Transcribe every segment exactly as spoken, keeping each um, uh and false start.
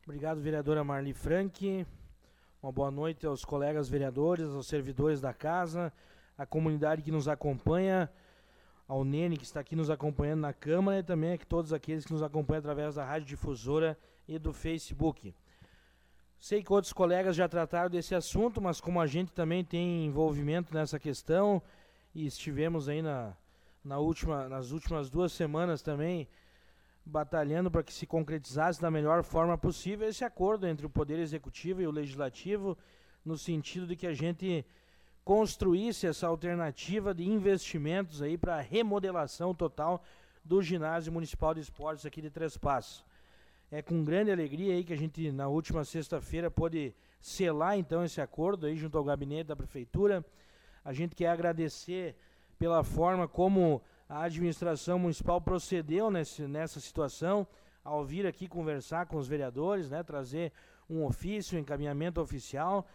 Obrigado, vereadora Marli Franck. Uma boa noite aos colegas vereadores, aos servidores da casa, à comunidade que nos acompanha, ao Nene que está aqui nos acompanhando na Câmara e também a todos aqueles que nos acompanham através da Rádio Difusora e do Facebook. Sei que outros colegas já trataram desse assunto, mas como a gente também tem envolvimento nessa questão e estivemos aí na, na última, nas últimas duas semanas também batalhando para que se concretizasse da melhor forma possível esse acordo entre o Poder Executivo e o Legislativo, no sentido de que a gente construísse essa alternativa de investimentos aí para a remodelação total do Ginásio Municipal de Esportes aqui de Três Passos. É com grande alegria aí que a gente, na última sexta-feira, pôde selar então esse acordo aí junto ao gabinete da Prefeitura. A gente quer agradecer pela forma como a administração municipal procedeu nesse, nessa situação, ao vir aqui conversar com os vereadores, né, trazer um ofício, um encaminhamento oficial,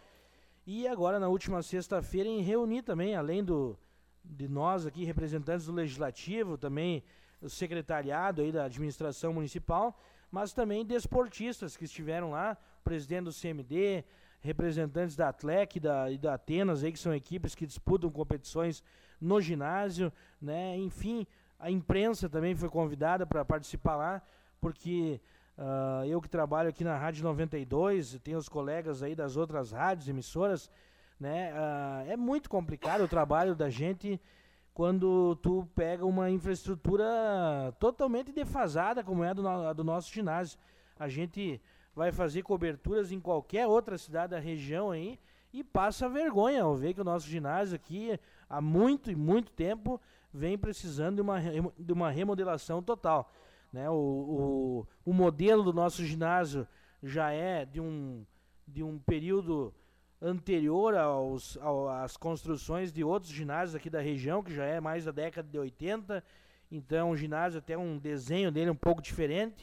e agora na última sexta-feira em reunir também, além do, de nós aqui, representantes do Legislativo, também o secretariado aí da administração municipal, mas também desportistas que estiveram lá, o presidente do C M D, representantes da Atlec e da, e da Atenas, aí, que são equipes que disputam competições no ginásio, né? Enfim, a imprensa também foi convidada para participar lá, porque uh, eu que trabalho aqui na Rádio noventa e dois, tenho os colegas aí das outras rádios, emissoras, né? Uh, é muito complicado o trabalho da gente quando tu pega uma infraestrutura totalmente defasada, como é a do, a do nosso ginásio. A gente vai fazer coberturas em qualquer outra cidade da região aí e passa vergonha ao ver que o nosso ginásio aqui, há muito e muito tempo, vem precisando de uma, de uma remodelação total, né? O, o, o modelo do nosso ginásio já é de um, de um período anterior aos, às construções de outros ginásios aqui da região, que já é mais da década de oitenta, então o ginásio até um desenho dele um pouco diferente.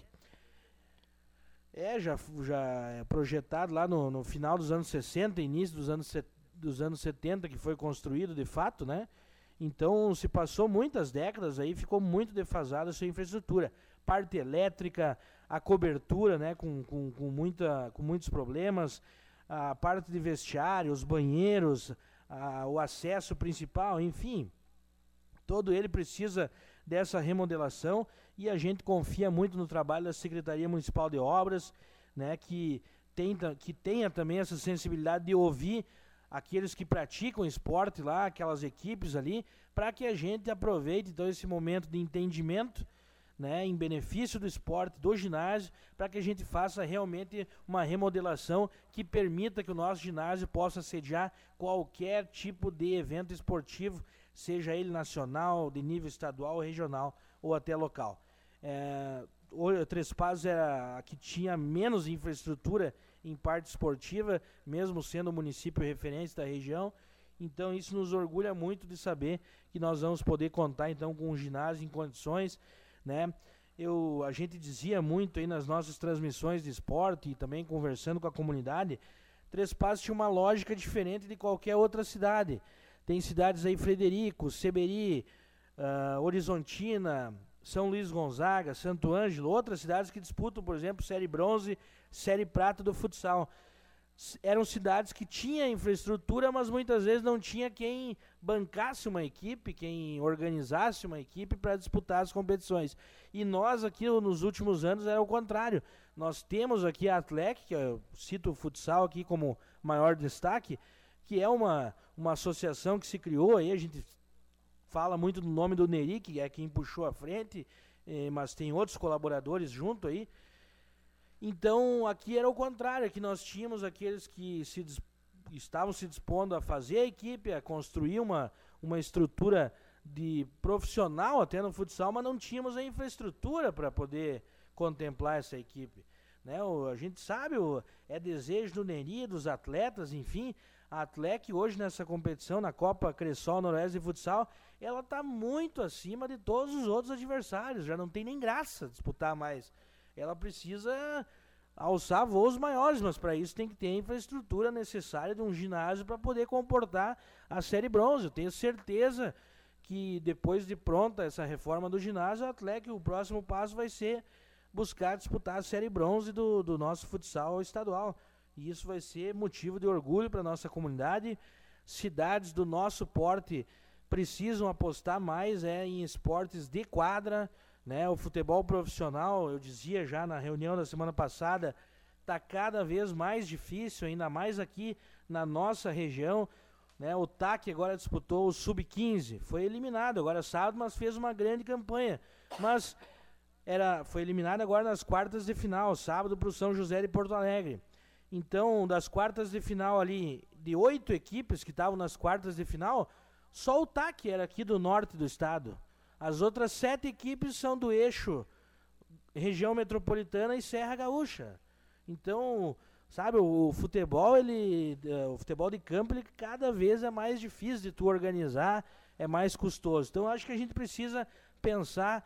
É, já, já é projetado lá no, no final dos anos sessenta, início dos anos, dos anos setenta, que foi construído de fato, né? Então se passou muitas décadas aí, ficou muito defasada a sua infraestrutura. Parte elétrica, a cobertura, né, com, com, com, muita, com muitos problemas, a parte de vestiário, os banheiros, a, o acesso principal, enfim, todo ele precisa dessa remodelação e a gente confia muito no trabalho da Secretaria Municipal de Obras, né, que, tenta, que tenha também essa sensibilidade de ouvir aqueles que praticam esporte lá, aquelas equipes ali, para que a gente aproveite então esse momento de entendimento, né, em benefício do esporte, do ginásio, para que a gente faça realmente uma remodelação que permita que o nosso ginásio possa sediar qualquer tipo de evento esportivo, seja ele nacional, de nível estadual, regional ou até local. É, o Três Passos era a que tinha menos infraestrutura em parte esportiva, mesmo sendo o município referência da região. Então isso nos orgulha muito de saber que nós vamos poder contar então com um ginásio em condições, né? Eu, a gente dizia muito aí nas nossas transmissões de esporte e também conversando com a comunidade, Três Passos tinha uma lógica diferente de qualquer outra cidade. Tem cidades aí, Frederico, Seberi, uh, Horizontina, São Luís Gonzaga, Santo Ângelo, outras cidades que disputam, por exemplo, Série Bronze, Série Prata do futsal. Eram cidades que tinham infraestrutura, mas muitas vezes não tinha quem bancasse uma equipe, quem organizasse uma equipe para disputar as competições. E nós aqui nos últimos anos era o contrário. Nós temos aqui a Atlec, que eu cito o futsal aqui como maior destaque, que é uma, uma associação que se criou, aí a gente fala muito do nome do Neri, que é quem puxou à frente, eh, mas tem outros colaboradores junto aí. Então aqui era o contrário, aqui nós tínhamos aqueles que se dis- estavam se dispondo a fazer a equipe, a construir uma, uma estrutura de profissional até no futsal, mas não tínhamos a infraestrutura para poder contemplar essa equipe, né? O, a gente sabe, o, é desejo do Neri, dos atletas, enfim, a Atlec hoje nessa competição, na Copa Cressol Noroeste de Futsal, ela está muito acima de todos os outros adversários, já não tem nem graça disputar mais. Ela precisa alçar voos maiores, mas para isso tem que ter a infraestrutura necessária de um ginásio para poder comportar a Série Bronze. Eu tenho certeza que depois de pronta essa reforma do ginásio, a Atlec, o próximo passo vai ser buscar disputar a série bronze do, do nosso futsal estadual. E isso vai ser motivo de orgulho para a nossa comunidade. Cidades do nosso porte precisam apostar mais é, em esportes de quadra, né? O futebol profissional, eu dizia já na reunião da semana passada, está cada vez mais difícil, ainda mais aqui na nossa região, né? O T A C agora disputou o sub quinze, foi eliminado agora sábado, mas fez uma grande campanha, mas era, foi eliminado agora nas quartas de final, sábado para o São José de Porto Alegre. Então, das quartas de final ali, de oito equipes que estavam nas quartas de final, só o T A C era aqui do norte do estado. As outras sete equipes são do eixo região metropolitana e Serra Gaúcha. Então, sabe, o, o futebol, ele, o futebol de campo, ele cada vez é mais difícil de tu organizar, é mais custoso. Então, acho que a gente precisa pensar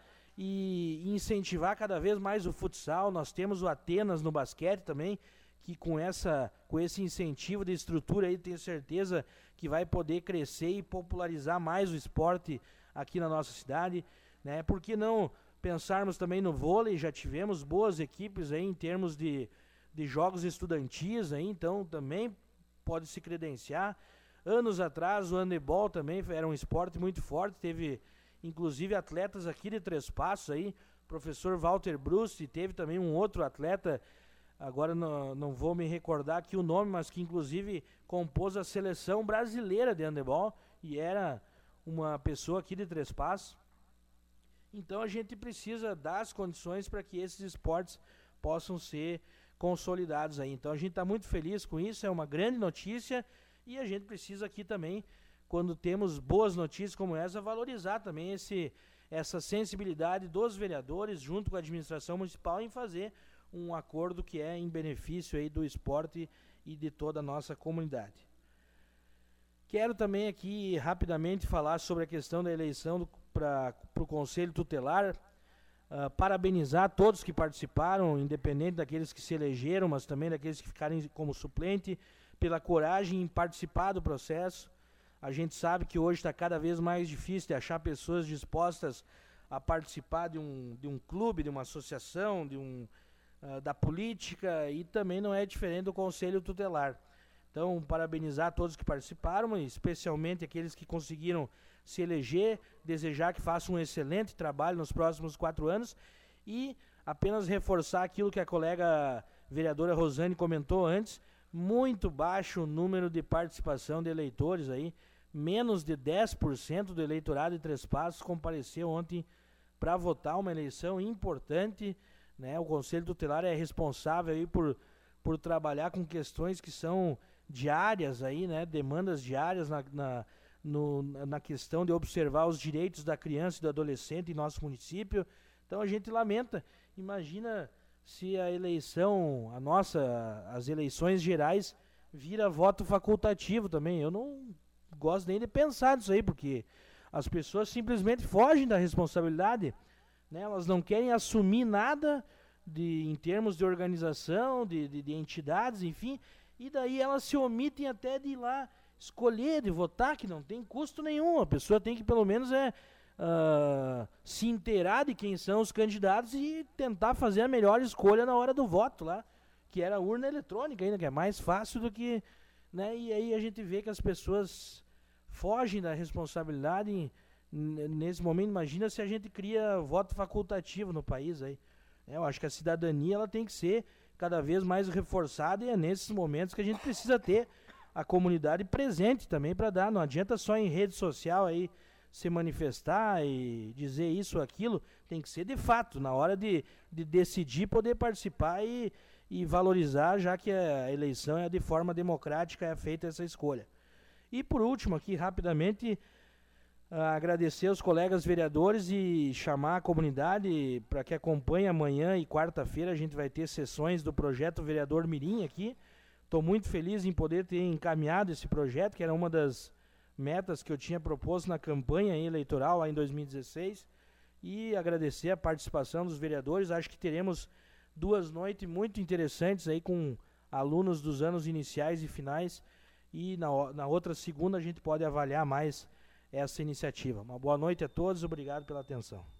e incentivar cada vez mais o futsal. Nós temos o Atenas no basquete também, que com, essa, com esse incentivo de estrutura aí, tenho certeza que vai poder crescer e popularizar mais o esporte aqui na nossa cidade, né? Por que não pensarmos também no vôlei? Já tivemos boas equipes aí em termos de de jogos estudantis aí, então também pode se credenciar. Anos atrás o handebol também era um esporte muito forte, teve inclusive atletas aqui de Três Passos aí, professor Walter Bruce, teve também um outro atleta, agora não, não vou me recordar aqui o nome, mas que inclusive compôs a seleção brasileira de handebol e era uma pessoa aqui de Três Passos. Então a gente precisa dar as condições para que esses esportes possam ser consolidados aí. Então a gente está muito feliz com isso, é uma grande notícia e a gente precisa aqui também, quando temos boas notícias como essa, valorizar também esse, essa sensibilidade dos vereadores junto com a administração municipal em fazer um acordo que é em benefício aí do esporte e de toda a nossa comunidade. Quero também aqui rapidamente falar sobre a questão da eleição para o Conselho Tutelar. Uh, parabenizar todos que participaram, independente daqueles que se elegeram, mas também daqueles que ficaram como suplente, pela coragem em participar do processo. A gente sabe que hoje está cada vez mais difícil de achar pessoas dispostas a participar de um, de um clube, de uma associação, de um, uh, da política, e também não é diferente do Conselho Tutelar. Então, parabenizar todos que participaram, especialmente aqueles que conseguiram se eleger, desejar que façam um excelente trabalho nos próximos quatro anos e apenas reforçar aquilo que a colega vereadora Rosane comentou antes, muito baixo o número de participação de eleitores aí, menos de dez por cento do eleitorado de Três Passos compareceu ontem para votar uma eleição importante, né? O Conselho Tutelar é responsável aí por, por trabalhar com questões que são diárias aí, né? Demandas diárias na, na No, na questão de observar os direitos da criança e do adolescente em nosso município. Então a gente lamenta, imagina se a eleição, a nossa, as eleições gerais vira voto facultativo também. Eu não gosto nem de pensar nisso aí, porque as pessoas simplesmente fogem da responsabilidade, né? Elas não querem assumir nada de, em termos de organização, de, de, de entidades, enfim, e daí elas se omitem até de ir lá escolher, de votar, que não tem custo nenhum. A pessoa tem que pelo menos é, uh, se inteirar de quem são os candidatos e tentar fazer a melhor escolha na hora do voto lá, que era a urna eletrônica ainda, que é mais fácil do que, né? E aí a gente vê que as pessoas fogem da responsabilidade em, nesse momento. Imagina se a gente cria voto facultativo no país aí. Eu acho que a cidadania ela tem que ser cada vez mais reforçada e é nesses momentos que a gente precisa ter a comunidade presente também para dar. Não adianta só em rede social aí se manifestar e dizer isso ou aquilo, tem que ser de fato, na hora de, de decidir, poder participar e, e valorizar, já que a eleição é de forma democrática, é feita essa escolha. E por último aqui, rapidamente, uh, agradecer aos colegas vereadores e chamar a comunidade para que acompanhe amanhã e quarta-feira. A gente vai ter sessões do projeto Vereador Mirim aqui. Estou muito feliz em poder ter encaminhado esse projeto, que era uma das metas que eu tinha proposto na campanha eleitoral lá em dois mil e dezesseis. E agradecer a participação dos vereadores. Acho que teremos duas noites muito interessantes aí com alunos dos anos iniciais e finais. E na, na outra segunda a gente pode avaliar mais essa iniciativa. Uma boa noite a todos, obrigado pela atenção.